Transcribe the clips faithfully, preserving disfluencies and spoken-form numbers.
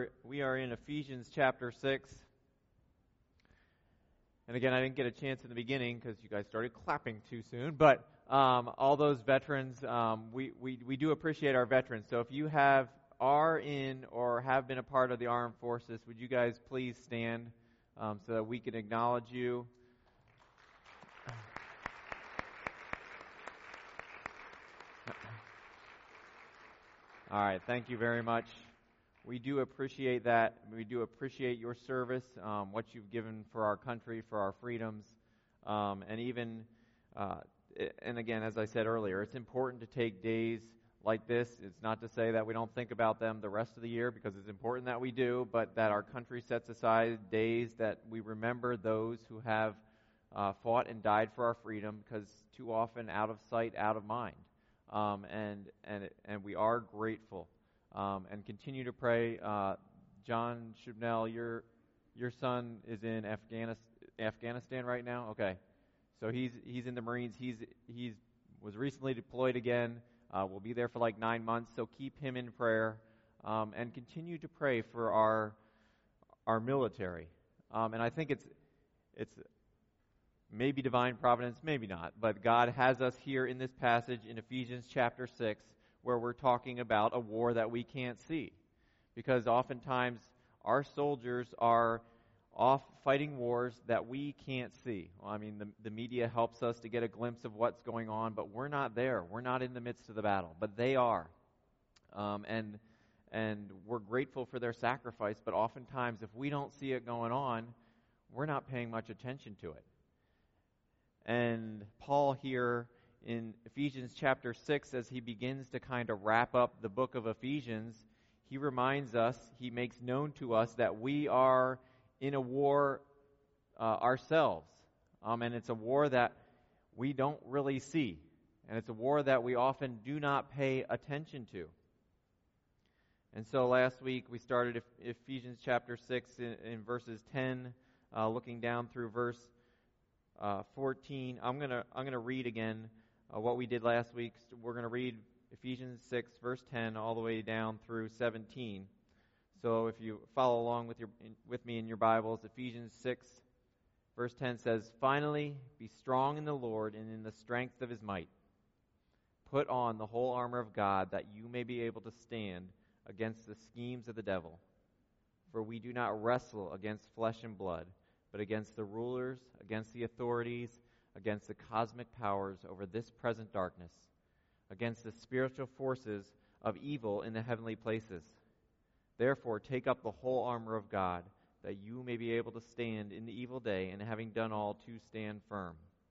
are we are in Ephesians chapter six. And again, I didn't get a chance in the beginning because you guys started clapping too soon. But um, all those veterans, um, we, we, we do appreciate our veterans. So if you have are in or have been a part of the armed forces, would you guys please stand um, so that we can acknowledge you? All right, thank you very much. We do appreciate that. We do appreciate your service, um, what you've given for our country, for our freedoms, um, and even, uh, and again, as I said earlier, it's important to take days like this. It's not to say that we don't think about them the rest of the year, because it's important that we do, but that our country sets aside days that we remember those who have uh, fought and died for our freedom, because too often out of sight, out of mind. Um, and and and we are grateful. Um, and continue to pray. Uh, John Shubnell, your your son is in Afghanistan, Afghanistan right now. Okay, so he's he's in the Marines. He's he's was recently deployed again. Uh, will be there for like nine months. So keep him in prayer, um, and continue to pray for our our military. Um, and I think it's it's maybe divine providence, maybe not. But God has us here in this passage in Ephesians chapter six, where we're talking about a war that we can't see. Because oftentimes our soldiers are off fighting wars that we can't see. Well, I mean, the, the media helps us to get a glimpse of what's going on, but we're not there. We're not in the midst of the battle, but they are. Um, and and we're grateful for their sacrifice, but oftentimes if we don't see it going on, we're not paying much attention to it. And Paul here in Ephesians chapter six, as he begins to kind of wrap up the book of Ephesians, he reminds us, he makes known to us that we are in a war uh, ourselves. Um, and it's a war that we don't really see. And it's a war that we often do not pay attention to. And so last week we started Ephesians chapter six in, in verses ten, uh, looking down through verse uh, fourteen. I'm gonna I'm gonna read again Uh, what we did last week. We're going to read Ephesians six, verse ten, all the way down through seventeen. So if you follow along with your in, with me in your Bibles, Ephesians six, verse ten says, "Finally, be strong in the Lord and in the strength of His might. Put on the whole armor of God, that you may be able to stand against the schemes of the devil. For we do not wrestle against flesh and blood, but against the rulers, against the authorities, against the cosmic powers over this present darkness, against the spiritual forces of evil in the heavenly places. Therefore, take up the whole armor of God, that you may be able to stand in the evil day, and having done all, to stand firm.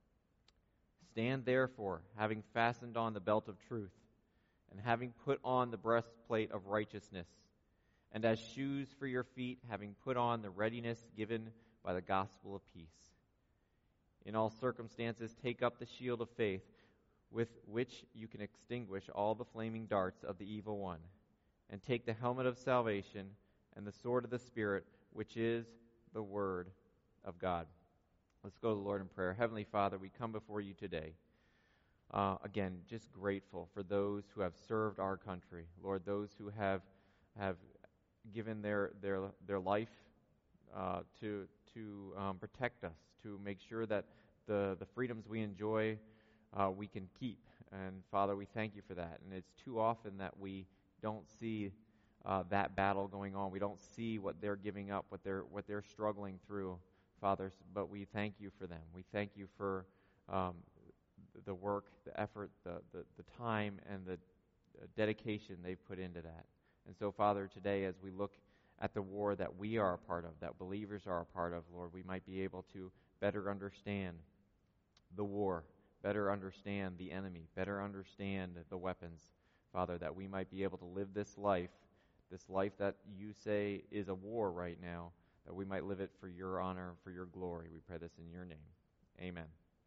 Stand therefore, having fastened on the belt of truth, and having put on the breastplate of righteousness, and as shoes for your feet, having put on the readiness given by the gospel of peace. In all circumstances, take up the shield of faith, with which you can extinguish all the flaming darts of the evil one, and take the helmet of salvation and the sword of the Spirit, which is the Word of God." Let's go to the Lord in prayer. Heavenly Father, we come before you today. Uh, again, just grateful for those who have served our country. Lord, those who have have given their their their life uh, to to um, protect us, to make sure that the the freedoms we enjoy uh, we can keep. And Father, we thank you for that. And it's too often that we don't see uh, that battle going on. We don't see what they're giving up, what they're what they're struggling through, Father. But we thank you for them. We thank you for um, the work, the effort, the, the, the time, and the dedication they've put into that. And so, Father, today as we look at the war that we are a part of, that believers are a part of, Lord, we might be able to better understand the war, better understand the enemy, better understand the weapons, Father, that we might be able to live this life, this life that you say is a war right now, that we might live it for your honor, for your glory. We pray this in your name. Amen.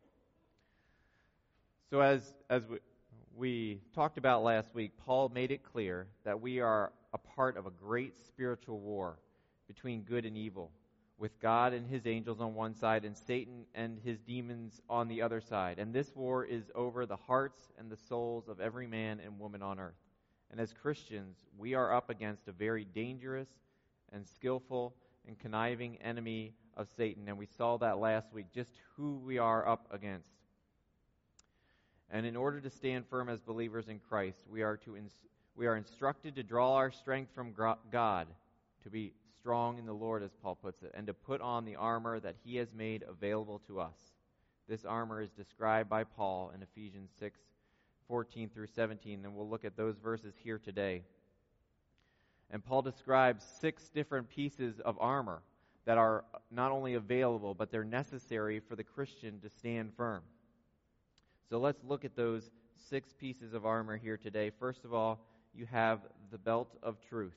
So as as we, we talked about last week, Paul made it clear that we are a part of a great spiritual war between good and evil, with God and his angels on one side and Satan and his demons on the other side. And this war is over the hearts and the souls of every man and woman on earth. And as Christians, we are up against a very dangerous and skillful and conniving enemy of Satan. And we saw that last week, just who we are up against. And in order to stand firm as believers in Christ, we are to ins- we are instructed to draw our strength from gro- God, to be strong in the Lord, as Paul puts it, and to put on the armor that he has made available to us. This armor is described by Paul in Ephesians six, fourteen through seventeen, and we'll look at those verses here today. And Paul describes six different pieces of armor that are not only available, but they're necessary for the Christian to stand firm. So let's look at those six pieces of armor here today. First of all, you have the belt of truth.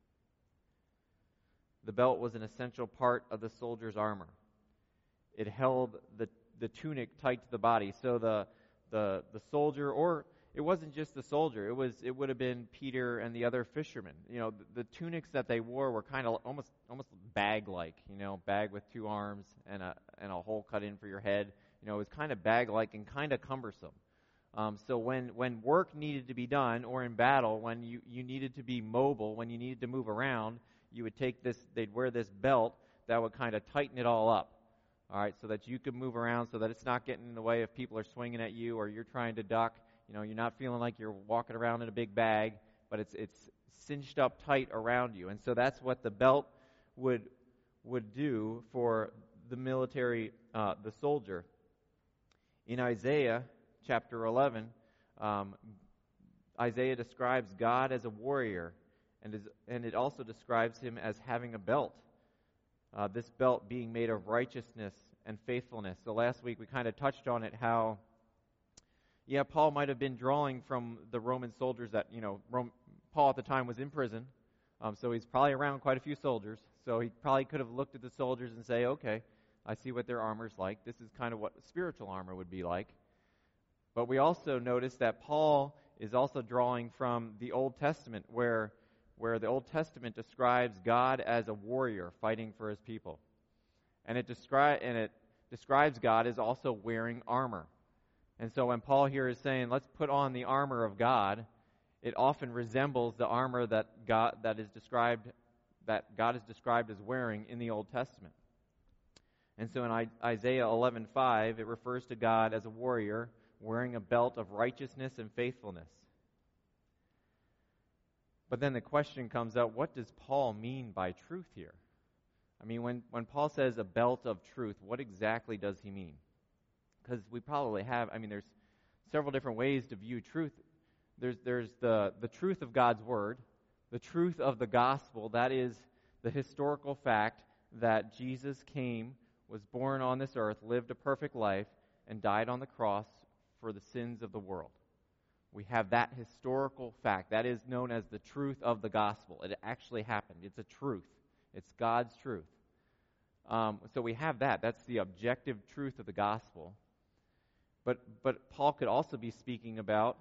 The belt was an essential part of the soldier's armor. It held the, the tunic tight to the body. So the, the, the soldier, or it wasn't just the soldier, it was it would have been Peter and the other fishermen. You know, the, the tunics that they wore were kind of almost almost bag-like, you know, bag with two arms and a and a hole cut in for your head. You know, it was kind of bag-like and kind of cumbersome. Um, so when, when work needed to be done, or in battle, when you, you needed to be mobile, when you needed to move around, you would take this, they'd wear this belt that would kind of tighten it all up, all right, so that you could move around, so that it's not getting in the way if people are swinging at you or you're trying to duck. You know, you're not feeling like you're walking around in a big bag, but it's it's cinched up tight around you. And so that's what the belt would would do for the military, uh, the soldier. In Isaiah chapter eleven, um, Isaiah describes God as a warrior, and, is, and it also describes him as having a belt. Uh, this belt being made of righteousness and faithfulness. So last week we kind of touched on it, how, yeah, Paul might have been drawing from the Roman soldiers that, you know, Rome, Paul at the time was in prison, um, so he's probably around quite a few soldiers. So he probably could have looked at the soldiers and say, okay, I see what their armor's like. This is kind of what spiritual armor would be like. But we also notice that Paul is also drawing from the Old Testament, where, where the Old Testament describes God as a warrior fighting for his people. And it, descri- and it describes God as also wearing armor. And so when Paul here is saying, let's put on the armor of God, it often resembles the armor that God that is described that God is described as wearing in the Old Testament. And so in I, Isaiah eleven five, it refers to God as a warrior wearing a belt of righteousness and faithfulness. But then the question comes up, what does Paul mean by truth here? I mean, when, when Paul says a belt of truth, what exactly does he mean? Because we probably have, I mean, there's several different ways to view truth. There's there's the, the truth of God's Word, the truth of the gospel, that is the historical fact that Jesus came, was born on this earth, lived a perfect life, and died on the cross for the sins of the world. We have that historical fact. That is known as the truth of the gospel. It actually happened. It's a truth. It's God's truth. Um, so we have that. That's the objective truth of the gospel. But but Paul could also be speaking about,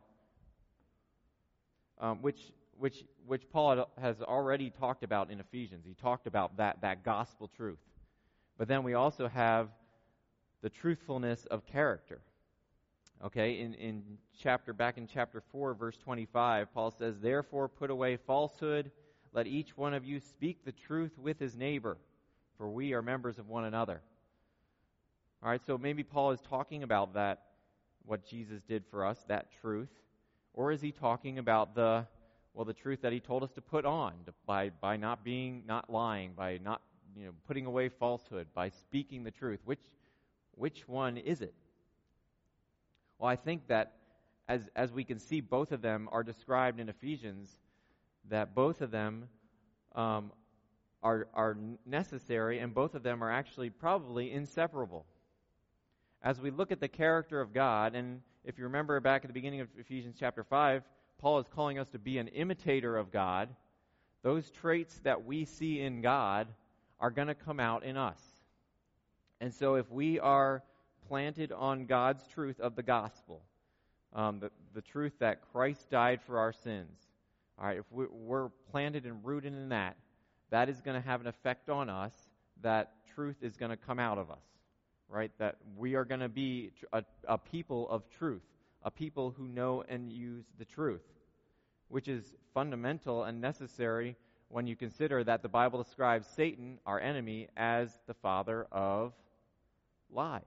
um, which which which Paul has already talked about in Ephesians. He talked about that that gospel truth. But then we also have the truthfulness of character. Okay, in, in chapter back in chapter four, verse twenty-five, Paul says, "Therefore put away falsehood, let each one of you speak the truth with his neighbor, for we are members of one another." All right, so maybe Paul is talking about that, what Jesus did for us, that truth, or is he talking about the, well, the truth that he told us to put on to, by by not being, not lying, by not, you know, putting away falsehood, by speaking the truth? Which which one is it? Well, I think that as as we can see, both of them are described in Ephesians, that both of them um, are are necessary, and both of them are actually probably inseparable. As we look at the character of God, and if you remember back at the beginning of Ephesians chapter five, Paul is calling us to be an imitator of God. Those traits that we see in God are going to come out in us. And so if we are planted on God's truth of the gospel, um, the, the truth that Christ died for our sins, all right, if we, we're planted and rooted in that, that is going to have an effect on us. That truth is going to come out of us, right? That we are going to be a, a people of truth, a people who know and use the truth, which is fundamental and necessary when you consider that the Bible describes Satan, our enemy, as the father of lies.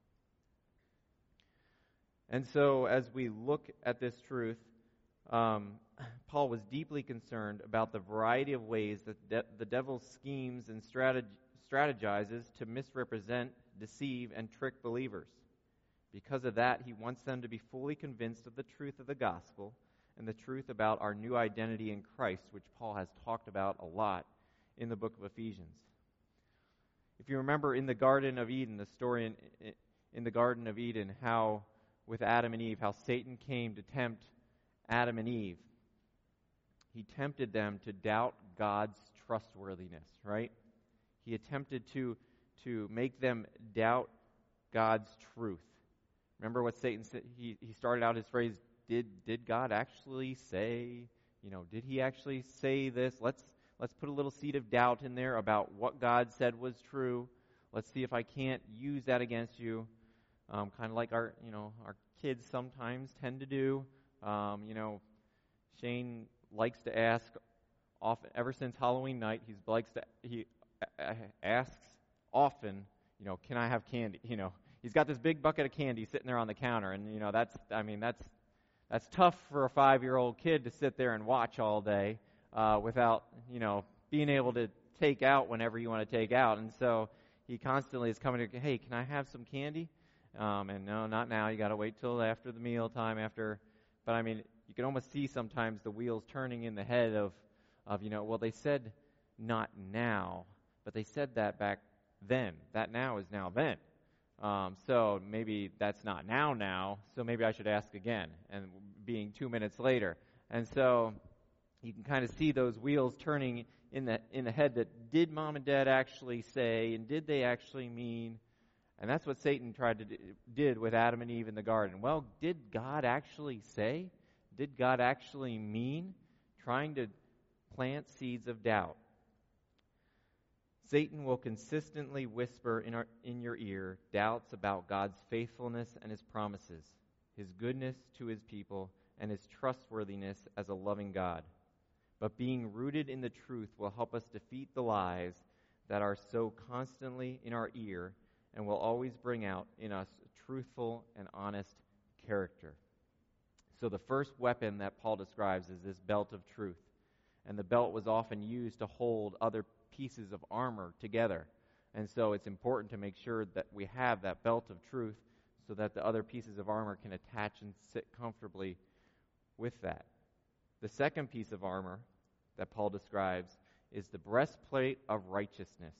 And so, as we look at this truth, um, Paul was deeply concerned about the variety of ways that de- the devil schemes and strateg- strategizes to misrepresent, deceive, and trick believers. Because of that, he wants them to be fully convinced of the truth of the gospel and the truth about our new identity in Christ, which Paul has talked about a lot in the book of Ephesians. If you remember in the Garden of Eden, the story in, in the Garden of Eden, how with Adam and Eve, how Satan came to tempt Adam and Eve. He tempted them to doubt God's trustworthiness, right? He attempted to, to make them doubt God's truth. Remember what Satan said? He, he started out his phrase, did did God actually say, you know, did he actually say this? Let's let's put a little seed of doubt in there about what God said was true. Let's see if I can't use that against you. Um, kind of like our, you know, our kids sometimes tend to do. Um, you know, Shane likes to ask often, ever since Halloween night, he likes to, he uh, asks often, you know, can I have candy? You know, he's got this big bucket of candy sitting there on the counter, and, you know, that's, I mean, that's, that's tough for a five-year-old kid to sit there and watch all day uh, without, you know, being able to take out whenever you want to take out. And so he constantly is coming to, hey, can I have some candy? Um, and no, not now. You got to wait till after the meal time. After, but I mean, you can almost see sometimes the wheels turning in the head of, of you know, well, they said not now, but they said that back then. That now is now then. Um, so maybe that's not now now. So maybe I should ask again. And being two minutes later, and so you can kind of see those wheels turning in the in the head. That did mom and dad actually say, and did they actually mean? And that's what Satan tried to do, did with Adam and Eve in the garden. Well, did God actually say? Did God actually mean? Trying to plant seeds of doubt. Satan will consistently whisper in, our, in your ear doubts about God's faithfulness and his promises, his goodness to his people, and his trustworthiness as a loving God. But being rooted in the truth will help us defeat the lies that are so constantly in our ear and will always bring out in us truthful and honest character. So the first weapon that Paul describes is this belt of truth. And the belt was often used to hold other pieces of armor together. And so it's important to make sure that we have that belt of truth so that the other pieces of armor can attach and sit comfortably with that. The second piece of armor that Paul describes is the breastplate of righteousness.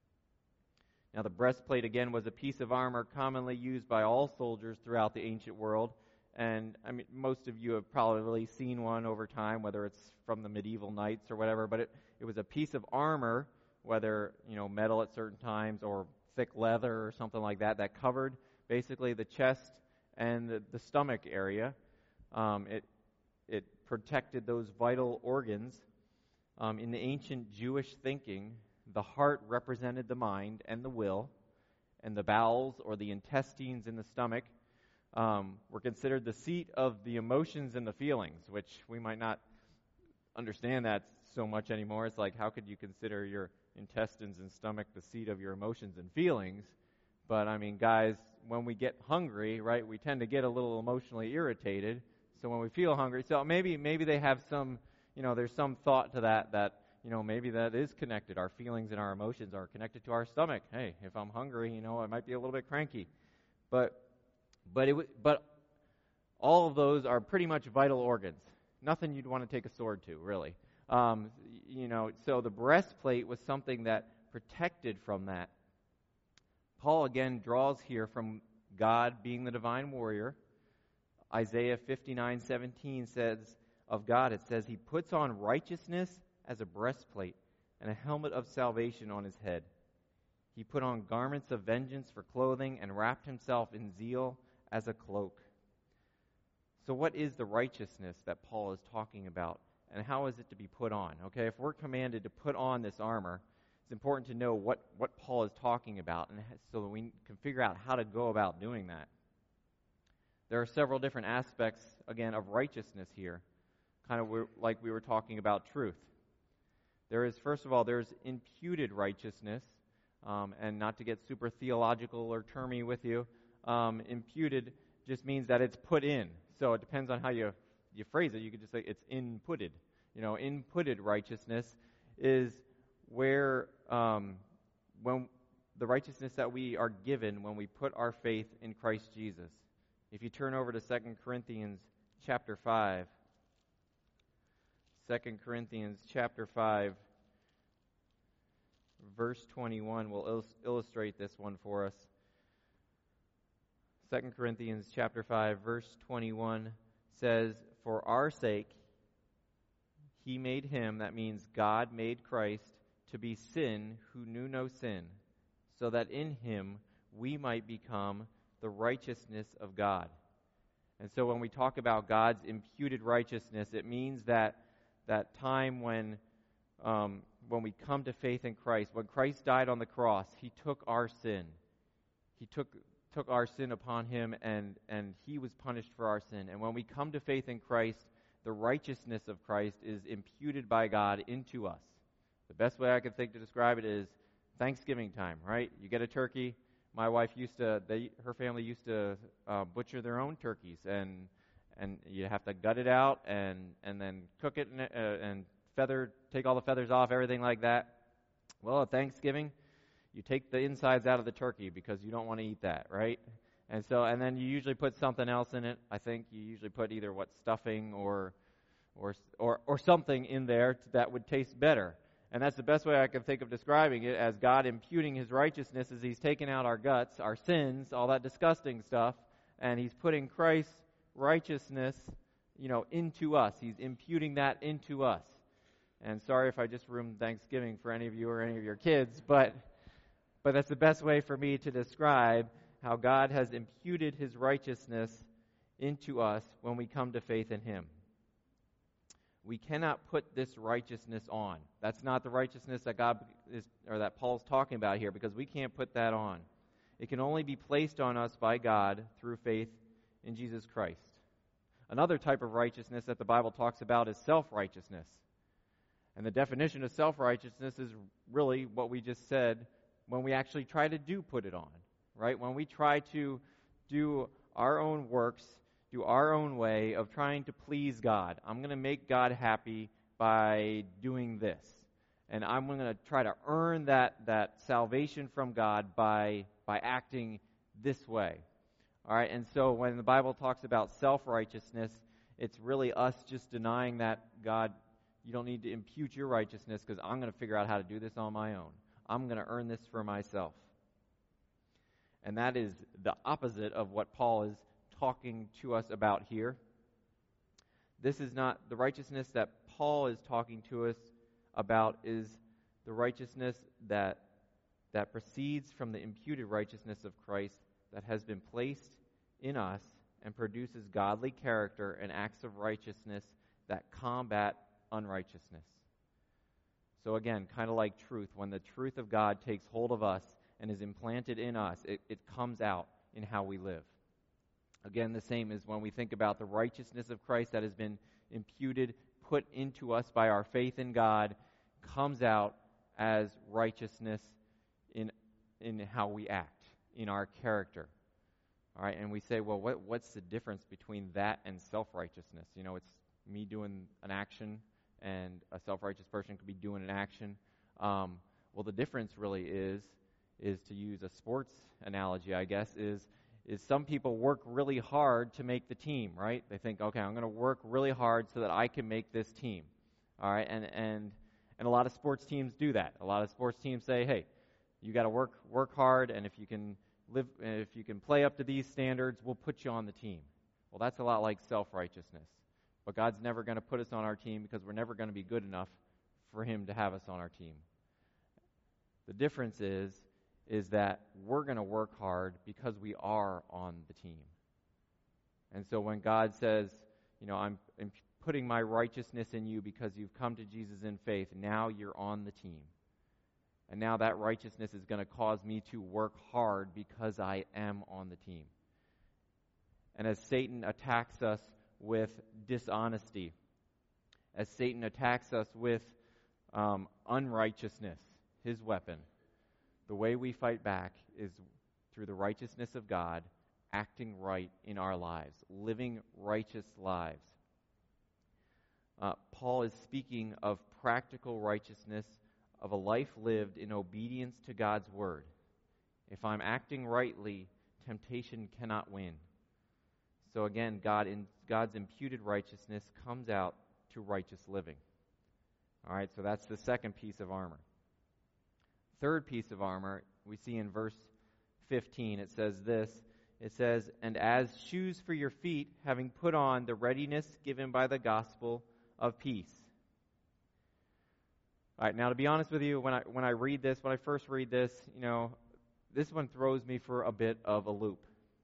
Now, the breastplate, again, was a piece of armor commonly used by all soldiers throughout the ancient world. And, I mean, most of you have probably seen one over time, whether it's from the medieval knights or whatever. But it, it was a piece of armor, whether, you know, metal at certain times or thick leather or something like that, that covered basically the chest and the, the stomach area. Um, it, it protected those vital organs. Um, in the ancient Jewish thinking, the heart represented the mind and the will, and the bowels or the intestines in the stomach um, were considered the seat of the emotions and the feelings, which we might not understand that so much anymore. It's like, how could you consider your intestines and stomach the seat of your emotions and feelings? But, I mean, guys, when we get hungry, right, we tend to get a little emotionally irritated. So when we feel hungry, so maybe maybe they have some, you know, there's some thought to that, that, you know, maybe that is connected. Our feelings and our emotions are connected to our stomach. Hey, if I'm hungry, you know, I might be a little bit cranky. But but it w- but all of those are pretty much vital organs. Nothing you'd want to take a sword to, really. Um, you know, so the breastplate was something that protected from that. Paul again draws here from God being the divine warrior. Isaiah fifty-nine seventeen says of God, it says, He puts on righteousness as a breastplate and a helmet of salvation on his head. He put on garments of vengeance for clothing and wrapped himself in zeal as a cloak. So what is the righteousness that Paul is talking about, and how is it to be put on? Okay, if we're commanded to put on this armor, it's important to know what, what Paul is talking about, and so that we can figure out how to go about doing that. There are several different aspects, again, of righteousness here, kind of like we were talking about truth. There is, first of all, there's imputed righteousness, um, and not to get super theological or termy with you, um, imputed just means that it's put in. So it depends on how you you phrase it. You could just say it's inputted. You know, inputted righteousness is where um, when the righteousness that we are given when we put our faith in Christ Jesus. If you turn over to Second Corinthians chapter five, Second Corinthians chapter five, verse twenty-one will il- illustrate this one for us. Second Corinthians chapter five, verse twenty-one says, "For our sake he made him," that means God made Christ, "to be sin who knew no sin, so that in him we might become the righteousness of God." And so when we talk about God's imputed righteousness, it means that that time when um, when we come to faith in Christ, when Christ died on the cross, he took our sin. He took took our sin upon him, and, and he was punished for our sin. And when we come to faith in Christ, the righteousness of Christ is imputed by God into us. The best way I can think to describe it is Thanksgiving time, right? You get a turkey. My wife used to, they, her family used to uh, butcher their own turkeys, and and you have to gut it out and, and then cook it and, uh, and feather, take all the feathers off, everything like that. Well, at Thanksgiving, you take the insides out of the turkey because you don't want to eat that, right? And so, and then you usually put something else in it. I think you usually put either what stuffing or or or or something in there that would taste better. And that's the best way I can think of describing it, as God imputing his righteousness as he's taking out our guts, our sins, all that disgusting stuff, and he's putting Christ's righteousness, you know, into us. He's imputing that into us. And sorry if I just ruined Thanksgiving for any of you or any of your kids, but but that's the best way for me to describe how God has imputed his righteousness into us when we come to faith in him. We cannot put this righteousness on. That's not the righteousness that God is, or that Paul's talking about here, because we can't put that on. It can only be placed on us by God through faith in Jesus Christ. Another type of righteousness that the Bible talks about is self-righteousness. And the definition of self-righteousness is really what we just said when we actually try to do put it on, right? When we try to do our own works, do our own way of trying to please God. I'm going to make God happy by doing this. And I'm going to try to earn that, that salvation from God by, by acting this way. All right, and so when the Bible talks about self-righteousness, it's really us just denying that, God, you don't need to impute your righteousness because I'm going to figure out how to do this on my own. I'm going to earn this for myself. And that is the opposite of what Paul is talking to us about here. This is not the righteousness that Paul is talking to us about, is the righteousness that that proceeds from the imputed righteousness of Christ that has been placed in us and produces godly character and acts of righteousness that combat unrighteousness. So again, kind of like truth, when the truth of God takes hold of us and is implanted in us, it, it comes out in how we live. Again, the same as when we think about the righteousness of Christ that has been imputed, put into us by our faith in God, comes out as righteousness in in how we act, in our character. All right, and we say, well, what what's the difference between that and self-righteousness? You know, it's me doing an action, and a self-righteous person could be doing an action. Um, well, the difference really is, is to use a sports analogy, I guess, is is some people work really hard to make the team, right? They think, okay, I'm going to work really hard so that I can make this team. All right, and and and a lot of sports teams do that. A lot of sports teams say, hey, you got to work work hard, and if you can live, if you can play up to these standards, we'll put you on the team. Well, that's a lot like self-righteousness. But God's never going to put us on our team because we're never going to be good enough for him to have us on our team. The difference is, is that we're going to work hard because we are on the team. And so when God says, you know, I'm, I'm putting my righteousness in you because you've come to Jesus in faith, now you're on the team. And now that righteousness is going to cause me to work hard because I am on the team. And as Satan attacks us with dishonesty, as Satan attacks us with um, unrighteousness, his weapon. The way we fight back is through the righteousness of God, acting right in our lives, living righteous lives. Uh, Paul is speaking of practical righteousness, of a life lived in obedience to God's word. If I'm acting rightly, temptation cannot win. So again, God in, God's imputed righteousness comes out to righteous living. All right, so that's the second piece of armor. Third piece of armor, we see in verse fifteen, it says this. It says, "And as shoes for your feet, having put on the readiness given by the gospel of peace." All right, now to be honest with you, when I when I read this, when I first read this, you know, this one throws me for a bit of a loop.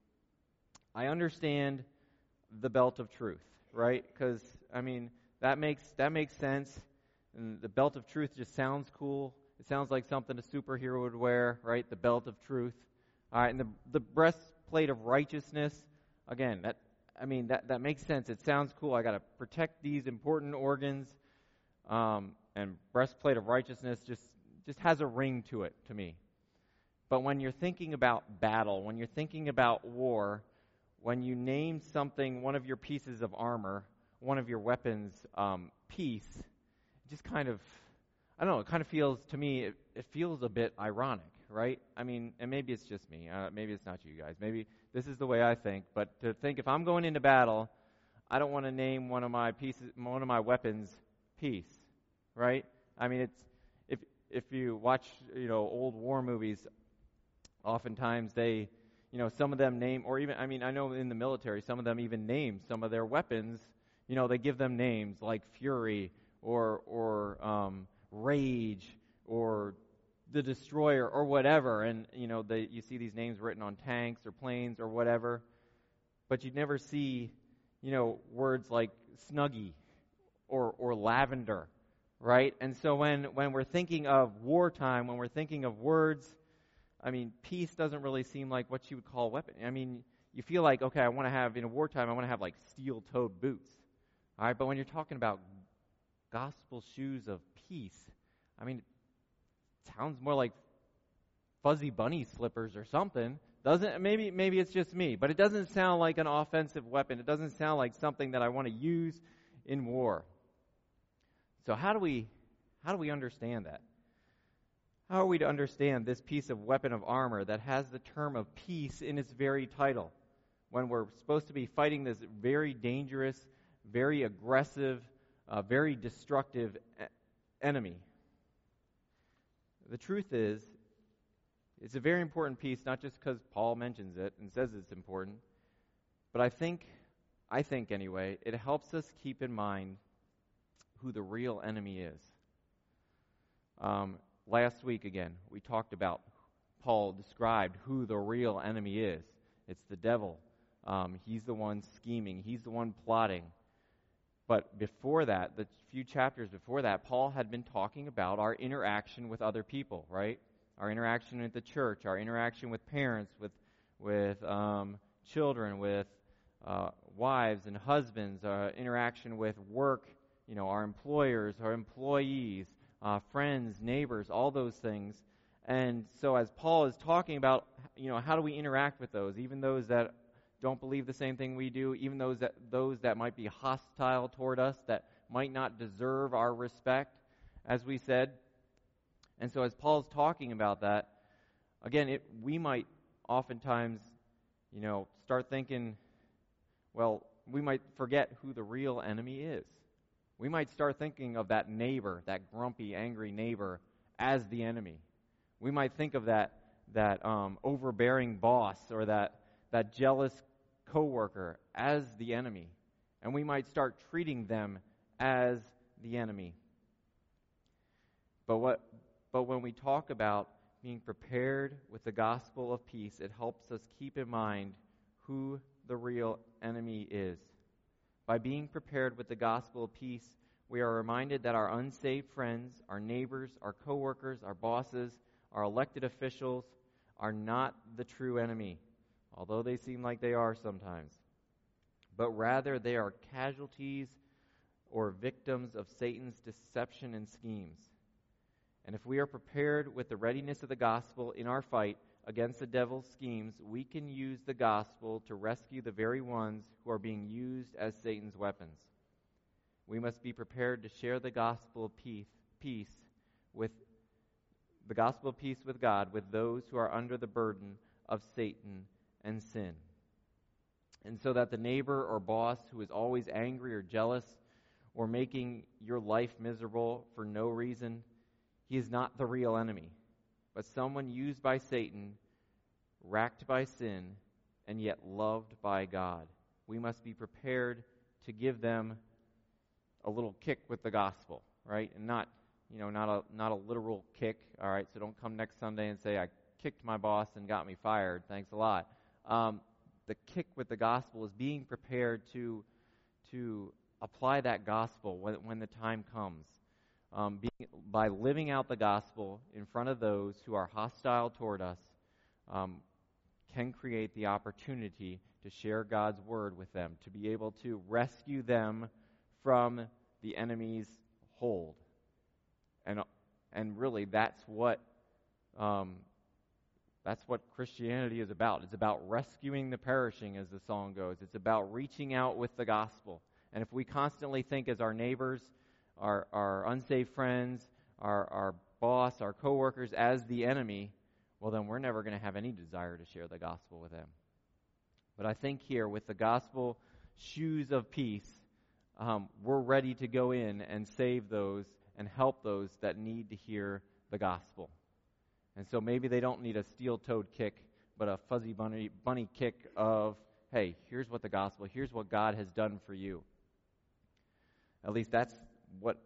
I understand the belt of truth, right? Because I mean that makes that makes sense, and the belt of truth just sounds cool. It sounds like something a superhero would wear, right? The belt of truth. All right, and the the breastplate of righteousness. Again, that I mean that that makes sense. It sounds cool. I got to protect these important organs. Um, and breastplate of righteousness just, just has a ring to it to me. But when you're thinking about battle, when you're thinking about war, when you name something, one of your pieces of armor, one of your weapons, um, peace, it just kind of, I don't know, it kind of feels, to me, it, it feels a bit ironic, right? I mean, and maybe it's just me. Uh, maybe it's not you guys. Maybe this is the way I think. But to think if I'm going into battle, I don't want to name one of my pieces, one of my weapons, peace. Right? I mean, it's if if you watch, you know, old war movies, oftentimes they, you know, some of them name, or even, I mean, I know in the military, some of them even name some of their weapons. You know, they give them names like Fury or or um, Rage or the Destroyer or whatever, and you know, they you see these names written on tanks or planes or whatever, but you never see, you know, words like Snuggie or or Lavender. Right? And so when, when we're thinking of wartime, when we're thinking of words, I mean, peace doesn't really seem like what you would call a weapon. I mean, you feel like, okay, I want to have, in a wartime, I want to have like steel-toed boots. All right? But when you're talking about gospel shoes of peace, I mean, it sounds more like fuzzy bunny slippers or something. Doesn't maybe maybe it's just me, but it doesn't sound like an offensive weapon. It doesn't sound like something that I want to use in war. So how do we how do we understand that? How are we to understand this piece of weapon of armor that has the term of peace in its very title, when we're supposed to be fighting this very dangerous, very aggressive, uh, very destructive e- enemy? The truth is, it's a very important piece, not just because Paul mentions it and says it's important, but I think, I think anyway, it helps us keep in mind who the real enemy is. Um, last week, again, we talked about, Paul described who the real enemy is. It's the devil. Um, he's the one scheming. He's the one plotting. But before that, the few chapters before that, Paul had been talking about our interaction with other people, right? Our interaction with the church, our interaction with parents, with with um, children, with uh, wives and husbands, our interaction with work, you know, our employers, our employees, uh, friends, neighbors, all those things. And so as Paul is talking about, you know, how do we interact with those, even those that don't believe the same thing we do, even those that those that might be hostile toward us, that might not deserve our respect, as we said. And so as Paul's talking about that, again, it, we might oftentimes, you know, start thinking, well, we might forget who the real enemy is. We might start thinking of that neighbor, that grumpy, angry neighbor, as the enemy. We might think of that that um, overbearing boss or that that jealous coworker as the enemy, and we might start treating them as the enemy. But what? But when we talk about being prepared with the gospel of peace, it helps us keep in mind who the real enemy is. By being prepared with the gospel of peace, we are reminded that our unsaved friends, our neighbors, our coworkers, our bosses, our elected officials are not the true enemy, although they seem like they are sometimes. But rather they are casualties or victims of Satan's deception and schemes. And if we are prepared with the readiness of the gospel in our fight against the devil's schemes, we can use the gospel to rescue the very ones who are being used as Satan's weapons. We must be prepared to share the gospel of peace, peace with the gospel of peace with God with those who are under the burden of Satan and sin. And so that the neighbor or boss who is always angry or jealous or making your life miserable for no reason, he is not the real enemy, but someone used by Satan, racked by sin, and yet loved by God. We must be prepared to give them a little kick with the gospel, right? And not, you know, not a not a literal kick, all right? So don't come next Sunday and say, I kicked my boss and got me fired. Thanks a lot. Um, the kick with the gospel is being prepared to to apply that gospel when, when the time comes. Um, being, by living out the gospel in front of those who are hostile toward us, um, can create the opportunity to share God's word with them, to be able to rescue them from the enemy's hold. And and really, that's what um, that's what Christianity is about. It's about rescuing the perishing, as the song goes. It's about reaching out with the gospel. And if we constantly think as our neighbors, our, our unsaved friends, our, our boss, our coworkers as the enemy, well, then we're never going to have any desire to share the gospel with them. But I think here, with the gospel shoes of peace, um, we're ready to go in and save those and help those that need to hear the gospel. And so maybe they don't need a steel-toed kick, but a fuzzy bunny, bunny kick of, hey, here's what the gospel, here's what God has done for you. At least that's what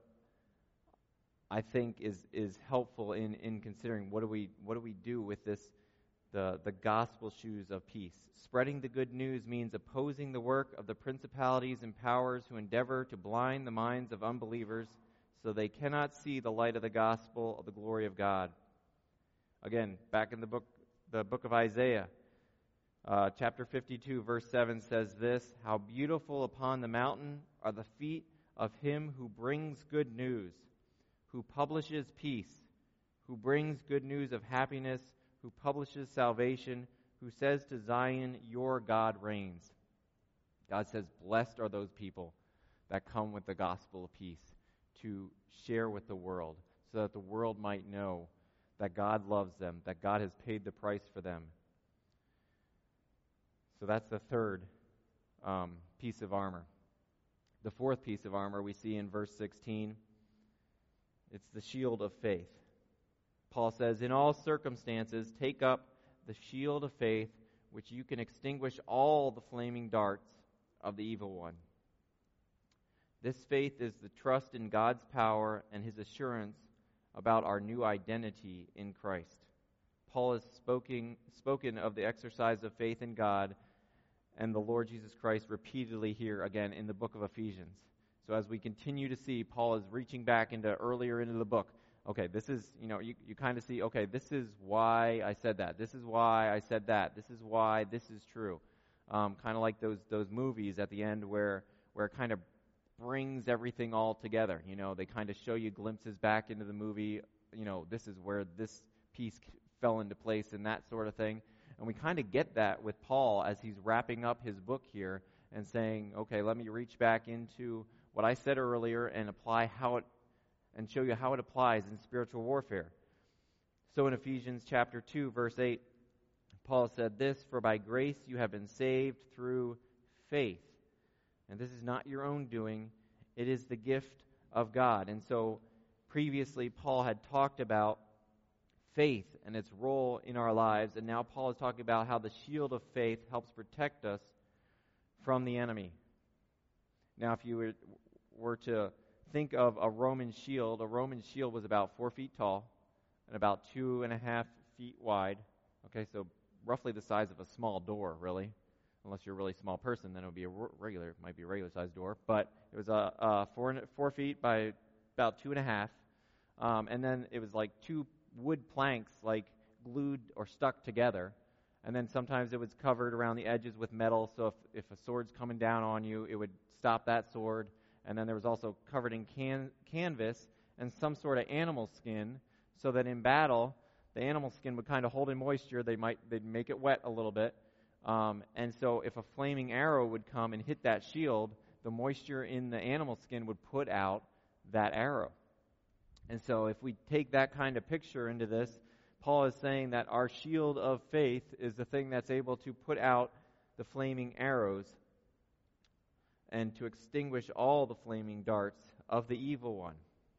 I think is is helpful in, in considering what do we what do we do with this, the, the gospel shoes of peace. Spreading the good news means opposing the work of the principalities and powers who endeavor to blind the minds of unbelievers so they cannot see the light of the gospel of the glory of God. Again, back in the book the book of Isaiah, uh, chapter fifty-two, verse seven says this, "How beautiful upon the mountain are the feet of him who brings good news, who publishes peace, who brings good news of happiness, who publishes salvation, who says to Zion, your God reigns." God says, blessed are those people that come with the gospel of peace to share with the world, so that the world might know that God loves them, that God has paid the price for them. So that's the third um, piece of armor. The fourth piece of armor we see in verse sixteen. It's the shield of faith. Paul says, in all circumstances, take up the shield of faith, which you can extinguish all the flaming darts of the evil one. This faith is the trust in God's power and his assurance about our new identity in Christ. Paul has spoken, spoken of the exercise of faith in God and the Lord Jesus Christ repeatedly here again in the book of Ephesians. So as we continue to see, Paul is reaching back into earlier into the book. Okay, this is, you know, you, you kind of see, okay, this is why I said that. This is why I said that. This is why this is true. Um, kind of like those those movies at the end where where it kind of brings everything all together. You know, they kind of show you glimpses back into the movie. You know, this is where this piece fell into place and that sort of thing. And we kind of get that with Paul as he's wrapping up his book here and saying, okay, let me reach back into what I said earlier and apply how it, and show you how it applies in spiritual warfare. So in Ephesians chapter two, verse eight, Paul said this, "For by grace you have been saved through faith. And this is not your own doing, it is the gift of God." And so previously Paul had talked about faith and its role in our lives, and now Paul is talking about how the shield of faith helps protect us from the enemy. Now, if you were, were to think of a Roman shield, a Roman shield was about four feet tall and about two and a half feet wide. Okay, so roughly the size of a small door, really. Unless you're a really small person, then it would be a regular, it might be a regular-sized door. But it was a, a four four feet by about two and a half, um, and then it was like two wood planks, like glued or stuck together. And then sometimes it was covered around the edges with metal, so if, if a sword's coming down on you, it would stop that sword. And then there was also covered in can, canvas and some sort of animal skin, so that in battle, the animal skin would kind of hold in moisture. They might they'd make it wet a little bit. Um, and so if a flaming arrow would come and hit that shield, the moisture in the animal skin would put out that arrow. And so if we take that kind of picture into this, Paul is saying that our shield of faith is the thing that's able to put out the flaming arrows and to extinguish all the flaming darts of the evil one.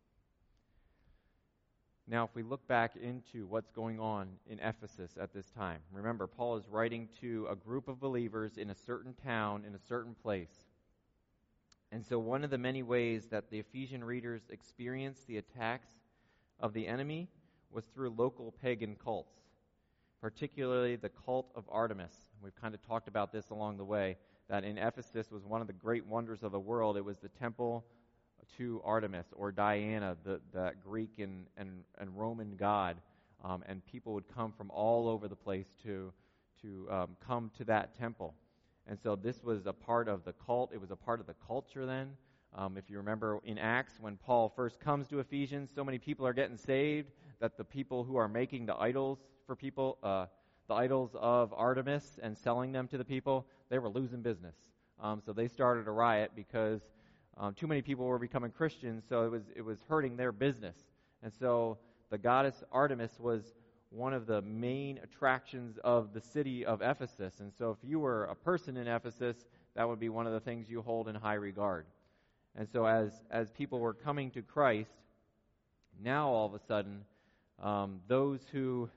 Now, if we look back into what's going on in Ephesus at this time, remember, Paul is writing to a group of believers in a certain town, in a certain place. And so one of the many ways that the Ephesian readers experienced the attacks of the enemy was through local pagan cults, particularly the cult of Artemis. We've kind of talked about this along the way, that in Ephesus was one of the great wonders of the world. It was the temple to Artemis, or Diana, the, the Greek and, and, and Roman god. Um, and people would come from all over the place to, to um, come to that temple. And so this was a part of the cult. It was a part of the culture then. Um, if you remember in Acts, when Paul first comes to Ephesians, so many people are getting saved that the people who are making the idols for people, uh, the idols of Artemis and selling them to the people, they were losing business. Um, so they started a riot because um, too many people were becoming Christians, so it was it was hurting their business. And so the goddess Artemis was one of the main attractions of the city of Ephesus. And so if you were a person in Ephesus, that would be one of the things you hold in high regard. And so as, as people were coming to Christ, now all of a sudden, um, those who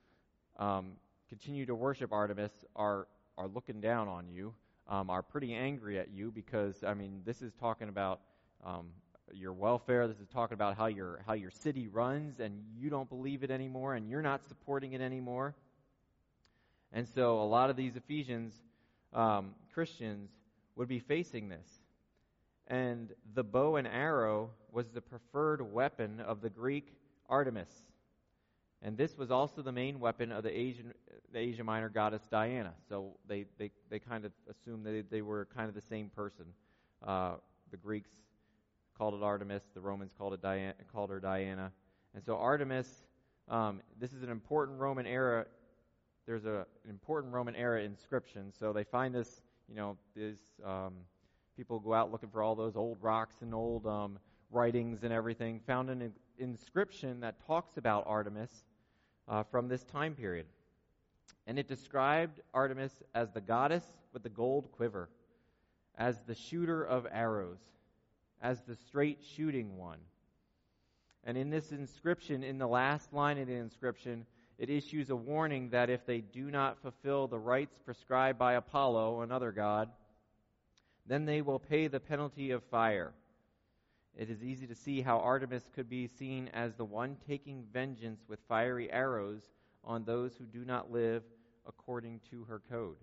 um, continue to worship Artemis are, are looking down on you, um, are pretty angry at you because, I mean, this is talking about um, your welfare. This is talking about how your how your city runs, and you don't believe it anymore, and you're not supporting it anymore. And so a lot of these Ephesians um, Christians would be facing this. And the bow and arrow was the preferred weapon of the Greek Artemis. And this was also the main weapon of the Asian the Asia Minor goddess Diana. So they, they, they kind of assumed that they, they were kind of the same person. Uh, the Greeks called it Artemis. The Romans called it Diana, called her Diana. And so Artemis, um, this is an important Roman era. There's a, an important Roman era inscription. So they find this, you know, this, um, people go out looking for all those old rocks and old um, writings and everything. Found an in- inscription that talks about Artemis uh, from this time period. And it described Artemis as the goddess with the gold quiver, as the shooter of arrows, as the straight shooting one. And in this inscription, in the last line of the inscription, it issues a warning that if they do not fulfill the rites prescribed by Apollo, another god, then they will pay the penalty of fire. It is easy to see how Artemis could be seen as the one taking vengeance with fiery arrows on those who do not live according to her code.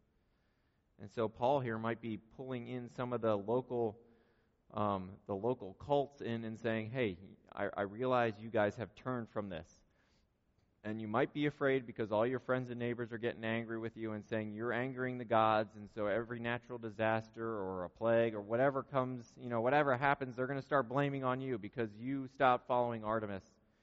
And so Paul here might be pulling in some of the local um, the local cults in and saying, hey, I, I realize you guys have turned from this. And you might be afraid because all your friends and neighbors are getting angry with you and saying you're angering the gods, and so every natural disaster or a plague or whatever comes, you know, whatever happens, they're going to start blaming on you because you stopped following Artemis.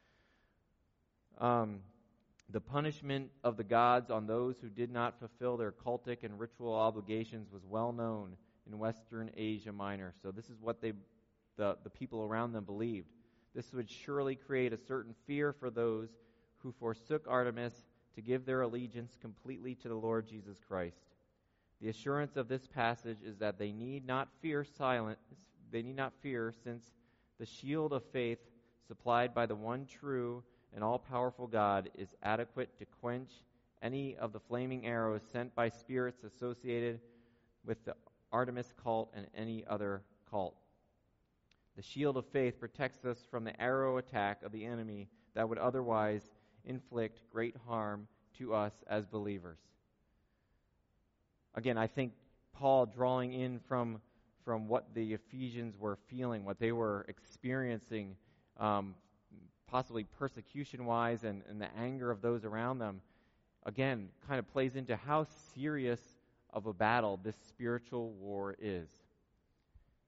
Um, the punishment of the gods on those who did not fulfill their cultic and ritual obligations was well known in Western Asia Minor. So this is what they, the, the people around them believed. This would surely create a certain fear for those who forsook Artemis to give their allegiance completely to the Lord Jesus Christ. The assurance of this passage is that they need not fear silent, they need not fear, since the shield of faith supplied by the one true and all-powerful God is adequate to quench any of the flaming arrows sent by spirits associated with the Artemis cult and any other cult. The shield of faith protects us from the arrow attack of the enemy that would otherwise inflict great harm to us as believers. Again, I think Paul drawing in from, from what the Ephesians were feeling, what they were experiencing, um, possibly persecution-wise and, and the anger of those around them, again, kind of plays into how serious of a battle this spiritual war is.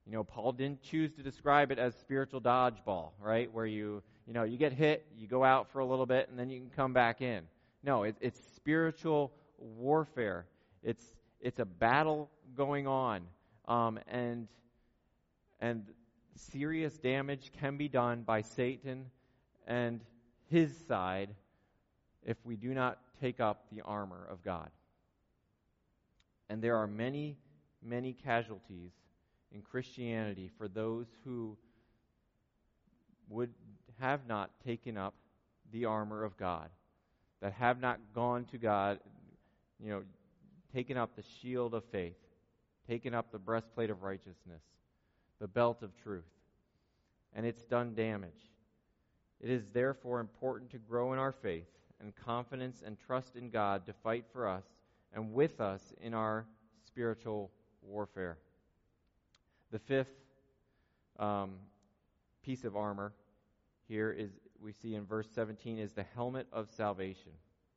You know, Paul didn't choose to describe it as spiritual dodgeball, right? Where you, you know, you get hit, you go out for a little bit, and then you can come back in. No, it, it's spiritual warfare. It's it's a battle going on, um, and and serious damage can be done by Satan and his side if we do not take up the armor of God. And there are many, many casualties in Christianity for those who would have not taken up the armor of God, that have not gone to God, you know, taken up the shield of faith, taken up the breastplate of righteousness, the belt of truth, and it's done damage. It is therefore important to grow in our faith and confidence and trust in God to fight for us and with us in our spiritual warfare. The fifth um, piece of armor here is, we see in verse seventeen, is the helmet of salvation.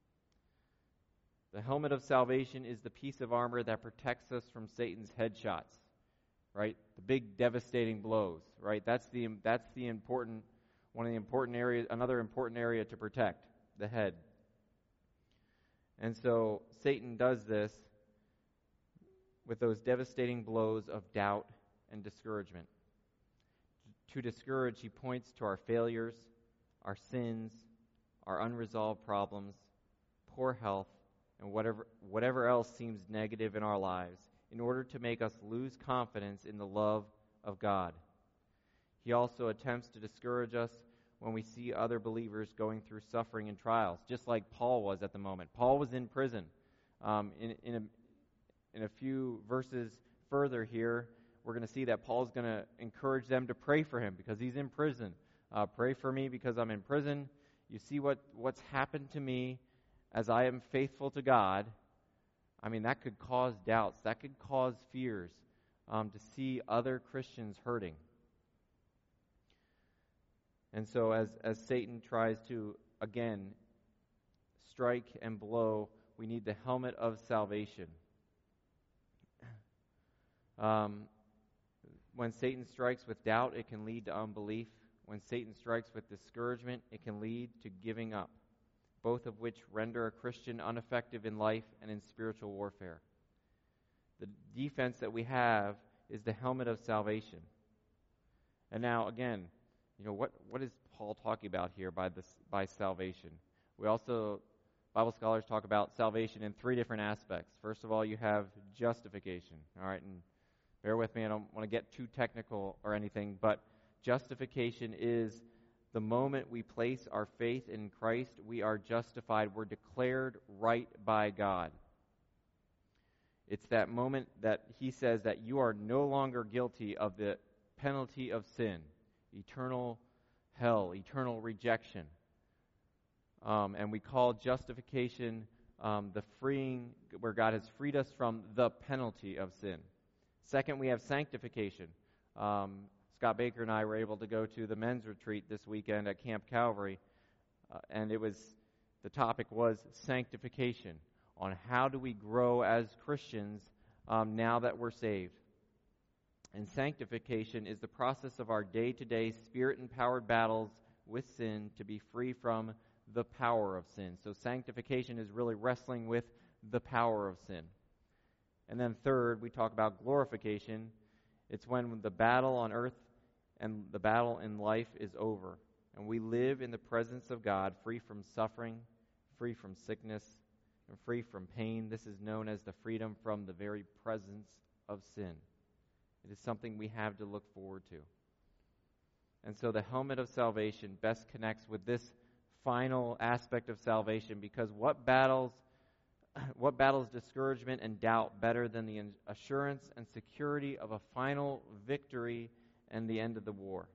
The helmet of salvation is the piece of armor that protects us from Satan's headshots, right? The big devastating blows, right? That's the that's the important one of the important areas, another important area to protect, the head. And so Satan does this with those devastating blows of doubt and discouragement. To discourage, he points to our failures, our sins, our unresolved problems, poor health, and whatever whatever else seems negative in our lives, in order to make us lose confidence in the love of God. He also attempts to discourage us when we see other believers going through suffering and trials, just like Paul was at the moment. Paul was in prison. Um, in, in, a, in a few verses further here, we're going to see that Paul's going to encourage them to pray for him because he's in prison. Uh, pray for me because I'm in prison. You see what, what's happened to me as I am faithful to God. I mean, that could cause doubts. That could cause fears um, to see other Christians hurting. And so as, as Satan tries to, again, strike and blow, we need the helmet of salvation. Um, when Satan strikes with doubt, it can lead to unbelief. When Satan strikes with discouragement, it can lead to giving up, both of which render a Christian ineffective in life and in spiritual warfare. The defense that we have is the helmet of salvation. And now, again, you know, what, what is Paul talking about here by this by salvation? We also, Bible scholars talk about salvation in three different aspects. First of all, you have justification. All right, and bear with me, I don't want to get too technical or anything, but justification is the moment we place our faith in Christ, we are justified. We're declared right by God. It's that moment that he says that you are no longer guilty of the penalty of sin, eternal hell, eternal rejection. Um, and we call justification um, the freeing, where God has freed us from the penalty of sin. Second, we have sanctification. Um, Scott Baker and I were able to go to the men's retreat this weekend at Camp Calvary, uh, and it was the topic was sanctification, on how do we grow as Christians um, now that we're saved. And sanctification is the process of our day-to-day spirit-empowered battles with sin to be free from the power of sin. So sanctification is really wrestling with the power of sin. And then third, we talk about glorification. It's when the battle on earth and the battle in life is over, and we live in the presence of God, free from suffering, free from sickness, and free from pain. This is known as the freedom from the very presence of sin. It is something we have to look forward to. And so the helmet of salvation best connects with this final aspect of salvation, because what battles what battles discouragement and doubt better than the assurance and security of a final victory and the end of the war?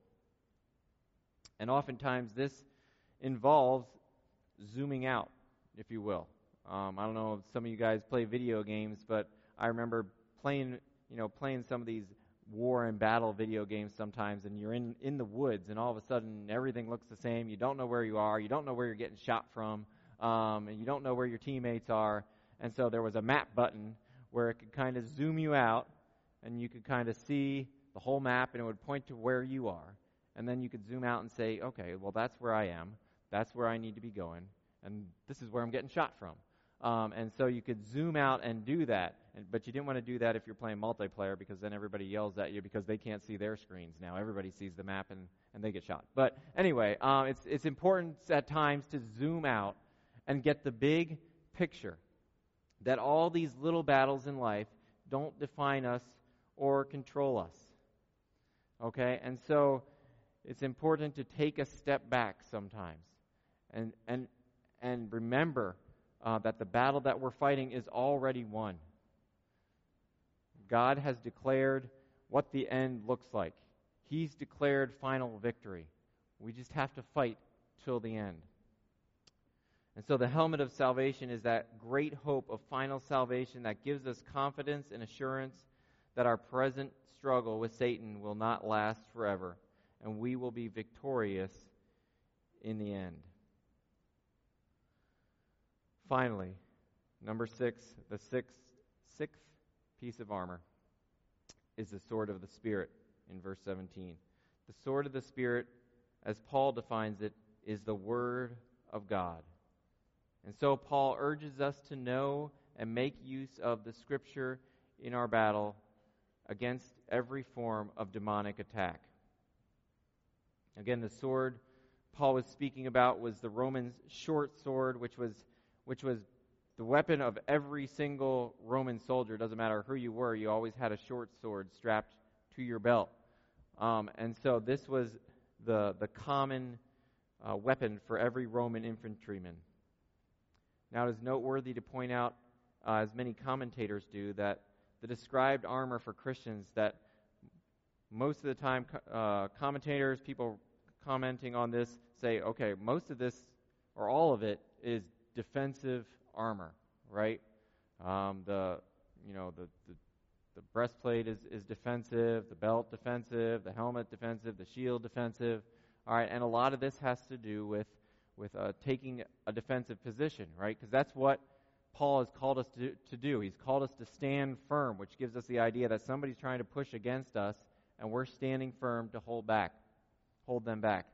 And oftentimes this involves zooming out, if you will. Um, I don't know if some of you guys play video games, but I remember playing, you know, playing some of these war and battle video games sometimes, and you're in, in the woods, and all of a sudden everything looks the same. You don't know where you are. You don't know where you're getting shot from, um, and you don't know where your teammates are. And so there was a map button where it could kind of zoom you out, and you could kind of see the whole map, and it would point to where you are. And then you could zoom out and say, okay, well, that's where I am. That's where I need to be going. And this is where I'm getting shot from. Um, and so you could zoom out and do that. And, but you didn't want to do that if you're playing multiplayer, because then everybody yells at you because they can't see their screens now. Everybody sees the map and, and they get shot. But anyway, um, it's, it's important at times to zoom out and get the big picture, that all these little battles in life don't define us or control us. Okay? And so it's important to take a step back sometimes and and and remember uh, that the battle that we're fighting is already won. God has declared what the end looks like. He's declared final victory. We just have to fight till the end. And so the helmet of salvation is that great hope of final salvation that gives us confidence and assurance that our present struggle with Satan will not last forever, and we will be victorious in the end. Finally, number six, the sixth, sixth piece of armor is the sword of the Spirit in verse seventeen. The sword of the Spirit, as Paul defines it, is the Word of God. And so Paul urges us to know and make use of the Scripture in our battle against every form of demonic attack. Again, the sword Paul was speaking about was the Roman short sword, which was which was the weapon of every single Roman soldier. Doesn't matter who you were, you always had a short sword strapped to your belt. Um, and so this was the, the common uh, weapon for every Roman infantryman. Now, it is noteworthy to point out, uh, as many commentators do, that the described armor for Christians, that most of the time uh, commentators, people commenting on this, say, okay, most of this, or all of it, is defensive armor, right? Um, the, you know, the, the, the breastplate is, is defensive, the belt defensive, the helmet defensive, the shield defensive. All right, and a lot of this has to do with with uh, taking a defensive position, right? Because that's what Paul has called us to, to do. He's called us to stand firm, which gives us the idea that somebody's trying to push against us, and we're standing firm to hold back, hold them back.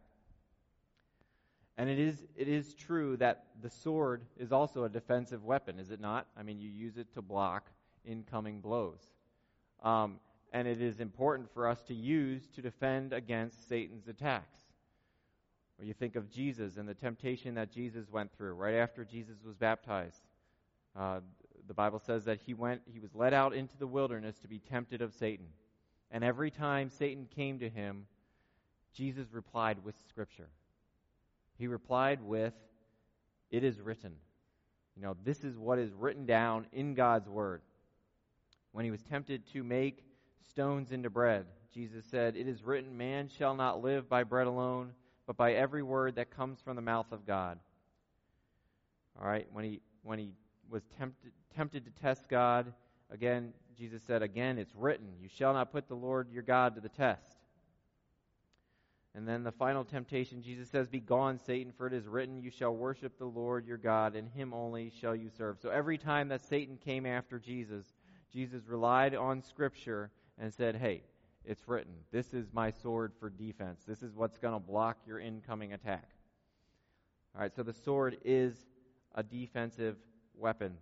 And it is it is true that the sword is also a defensive weapon, is it not? I mean, you use it to block incoming blows. Um, and it is important for us to use to defend against Satan's attacks. Or you think of Jesus and the temptation that Jesus went through right after Jesus was baptized. Uh, the Bible says that he went, he was led out into the wilderness to be tempted of Satan. And every time Satan came to him, Jesus replied with Scripture. He replied with, "It is written." You know, this is what is written down in God's Word. When he was tempted to make stones into bread, Jesus said, "It is written, man shall not live by bread alone, but by every word that comes from the mouth of God." All right, when he when he was tempted tempted to test God, again, Jesus said, again, it's written, you shall not put the Lord your God to the test. And then the final temptation, Jesus says, "Be gone, Satan, for it is written, you shall worship the Lord your God, and him only shall you serve." So every time that Satan came after Jesus, Jesus relied on Scripture and said, hey, it's written. This is my sword for defense. This is what's going to block your incoming attack. All right, so the sword is a defensive weapon.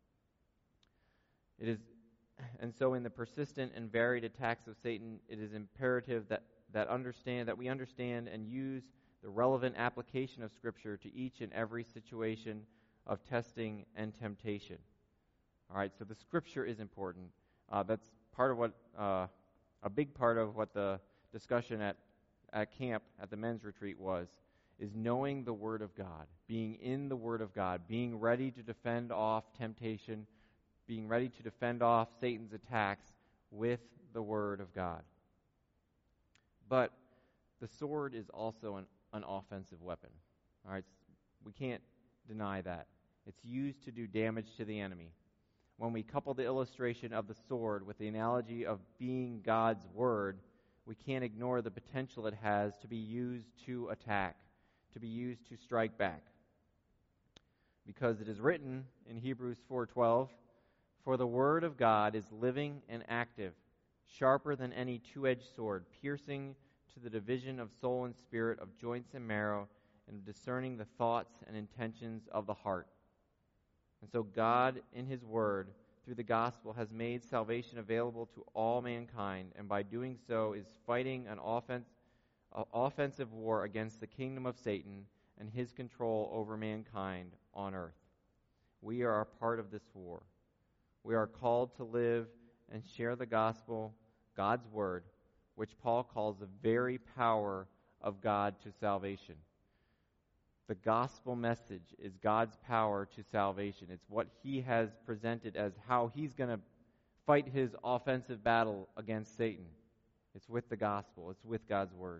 It is, and so in the persistent and varied attacks of Satan, it is imperative that that understand that we understand and use the relevant application of Scripture to each and every situation of testing and temptation. All right, so the Scripture is important. Uh, that's part of what uh, a big part of what the discussion at at camp at the men's retreat was, is knowing the Word of God, being in the Word of God, being ready to defend off temptation, being ready to defend off Satan's attacks with the Word of God. But the sword is also an, an offensive weapon. All right, we can't deny that. It's used to do damage to the enemy. When we couple the illustration of the sword with the analogy of being God's Word, we can't ignore the potential it has to be used to attack, to be used to strike back. Because it is written in Hebrews four twelve, "For the Word of God is living and active, sharper than any two-edged sword, piercing to the division of soul and spirit, of joints and marrow, and discerning the thoughts and intentions of the heart. And so God, in His Word, through the gospel, has made salvation available to all mankind, and by doing so is fighting an offense, uh, offensive war against the kingdom of Satan and his control over mankind on earth. We are a part of this war. We are called to live and share the gospel, God's Word, which Paul calls the very power of God to salvation. The gospel message is God's power to salvation. It's what He has presented as how He's going to fight His offensive battle against Satan. It's with the gospel. It's with God's Word.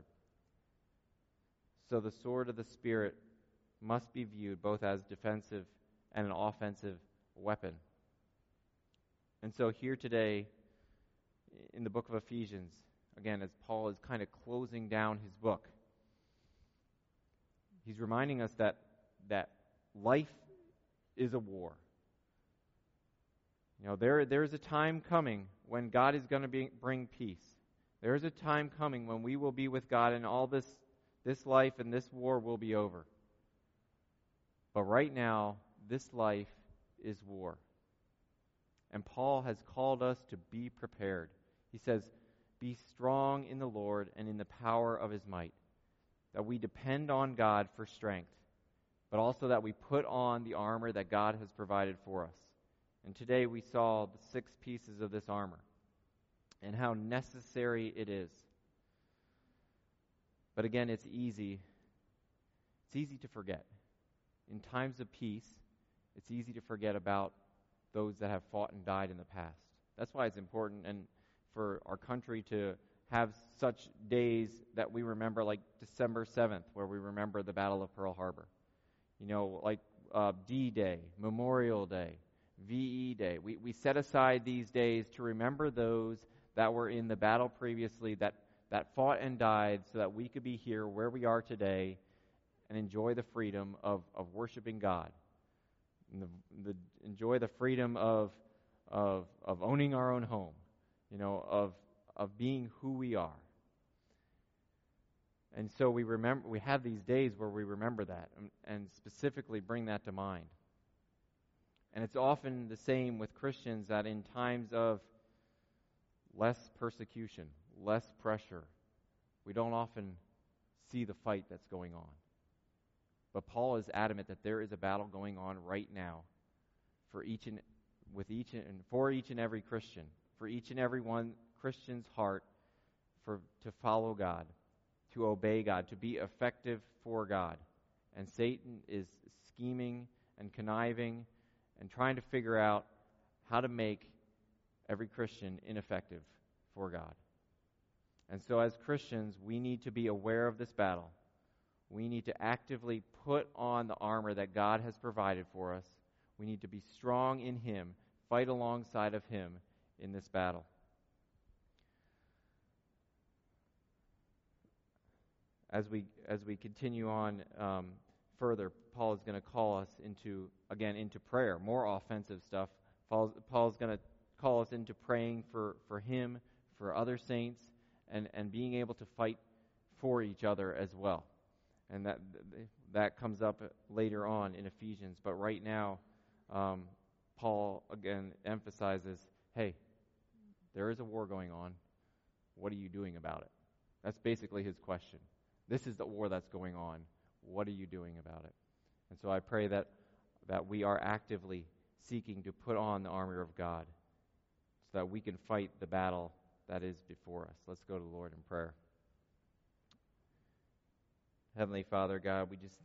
So the sword of the Spirit must be viewed both as defensive and an offensive weapon. And so here today, in the book of Ephesians, again, as Paul is kind of closing down his book, he's reminding us that that life is a war. You know, there there is a time coming when God is going to be, bring peace. There is a time coming when we will be with God, and all this this life and this war will be over. But right now, this life is war. And Paul has called us to be prepared. He says, "Be strong in the Lord and in the power of His might." That we depend on God for strength, but also that we put on the armor that God has provided for us. And today we saw the six pieces of this armor and how necessary it is. But again, it's easy. It's easy to forget. In times of peace, it's easy to forget about those that have fought and died in the past. That's why it's important and for our country to have such days that we remember, like December seventh, where we remember the Battle of Pearl Harbor. You know, like uh, D-Day, Memorial Day, V E Day. We, we set aside these days to remember those that were in the battle previously, that, that fought and died, so that we could be here where we are today and enjoy the freedom of, of worshiping God. And the, the, enjoy the freedom of, of, of owning our own home, you know, of of being who we are. And so we remember, we have these days where we remember that and, and specifically bring that to mind. And it's often the same with Christians that in times of less persecution, less pressure, we don't often see the fight that's going on. But Paul is adamant that there is a battle going on right now for each and with each and for each and every Christian, for each and every one Christian's heart for to follow God, to obey God, to be effective for God. And Satan is scheming and conniving and trying to figure out how to make every Christian ineffective for God. And so as Christians, we need to be aware of this battle. We need to actively put on the armor that God has provided for us. We need to be strong in Him, fight alongside of Him in this battle. As we as we continue on um, further, Paul is going to call us into, again, into prayer, more offensive stuff. Paul's, Paul's going to call us into praying for, for him, for other saints, and, and being able to fight for each other as well. And that that comes up later on in Ephesians. But right now, um, Paul, again, emphasizes, hey, there is a war going on. What are you doing about it? That's basically his question. This is the war that's going on. What are you doing about it? And so I pray that, that we are actively seeking to put on the armor of God so that we can fight the battle that is before us. Let's go to the Lord in prayer. Heavenly Father, God, we just